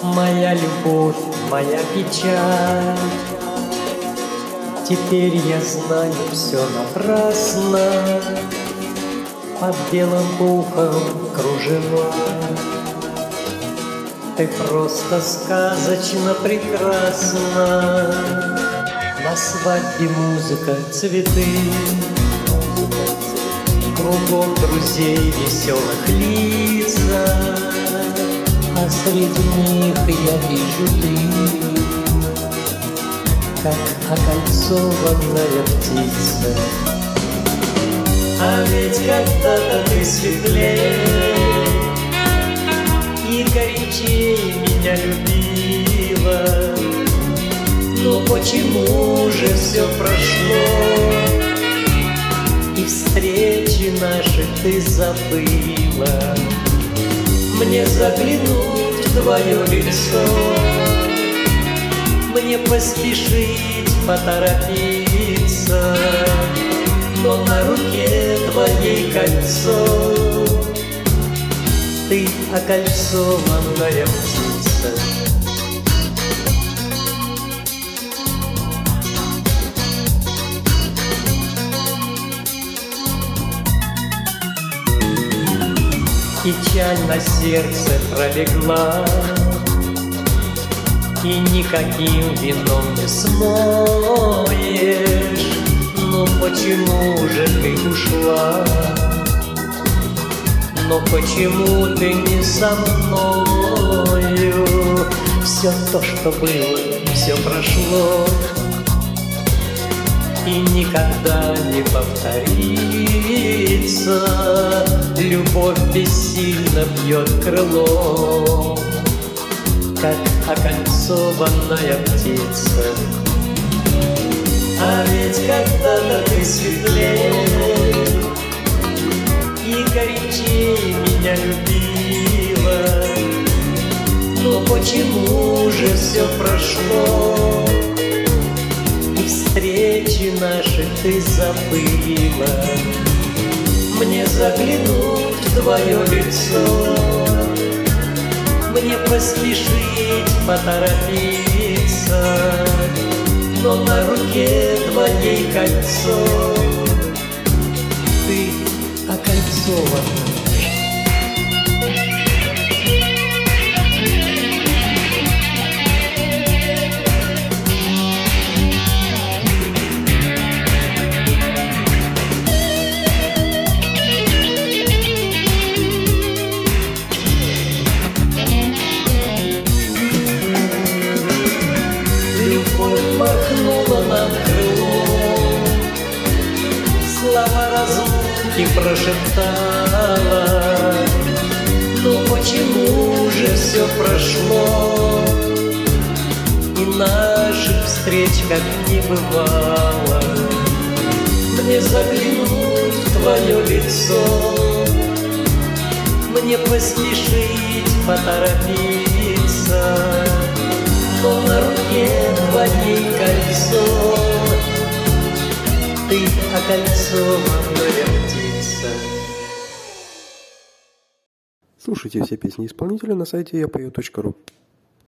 Моя любовь, моя печаль. Теперь я знаю, все напрасно. Под белым пухом кружева. Ты просто сказочно прекрасна. На свадьбе музыка, цветы, кругом друзей веселых лица, а среди них я вижу ты, как окольцованная птица. А ведь когда-то ты светлее и горячее меня любила. Но почему же все прошло, и встречи наши ты забыла? Мне заглянуть в твое лицо, мне поспешить, поторопиться, но на руке твоей кольцо, ты окольцованная птица. Печаль на сердце пролегла, и никаким вином не смоешь. Но почему же ты ушла? Но почему ты не со мною? Все то, что было, все прошло, и никогда не повторится. Любовь бессильно бьет крылом, как окольцованная птица. А ведь когда-то ты светлее и горячее меня любила. Но почему же все прошло, и встречи наши ты забыла? Мне заглянуть в твое лицо, мне поспешить, поторопиться, но на руке твоей кольцо, ты окольцована. Махнула нам крылом, слова разлуки прошептала. Но почему же все прошло, и наших встреч как не бывало? Мне заглянуть в твое лицо, мне поспешить, поторопиться, но на руке твоей кольцо, ты окольцованная птица. Слушайте все песни исполнителя на сайте yapою.ru.